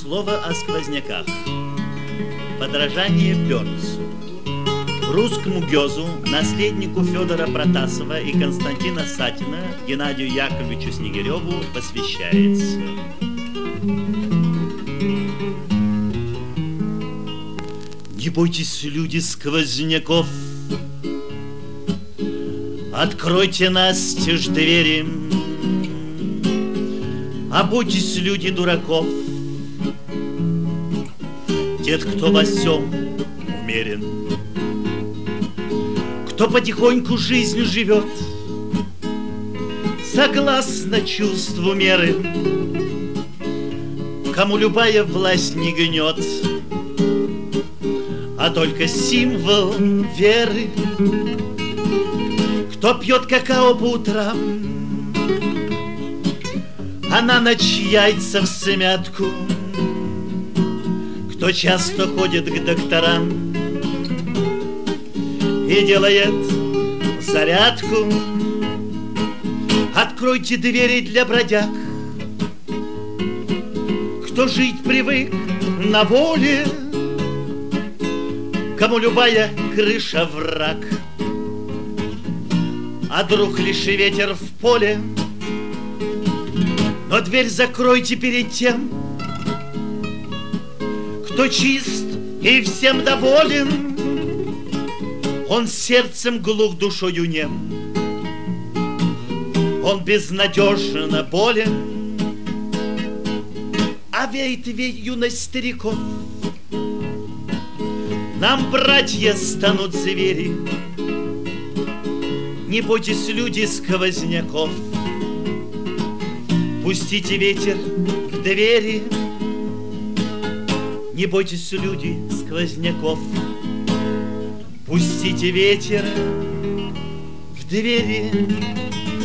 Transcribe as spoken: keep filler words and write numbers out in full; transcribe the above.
Слово о сквозняках. Подражание Бёрнсу. Русскому Гёзу, наследнику Федора Протасова и Константина Сатина, Геннадию Яковлевичу Снегиреву посвящается. Не бойтесь, люди, сквозняков, откройте настежь двери. А бойтесь, люди, дураков, тех, кто во всем умерен, кто потихоньку жизнь живет согласно чувству меры, кому любая власть не гнет, а только символ веры, кто пьет какао по утрам, а на ночь яйца в смятку, кто часто ходит к докторам и делает зарядку. Откройте двери для бродяг, кто жить привык на воле, кому любая крыша враг, а друг лишь ветер в поле. Но дверь закройте перед тем, кто чист и всем доволен, он сердцем глух, душою нем, он безнадежно болен. А веет ведь юность стариков, нам братья станут звери. Не бойтесь, люди, сквозняков, пустите ветер в двери. Не бойтесь, люди, сквозняков, пустите ветер в двери.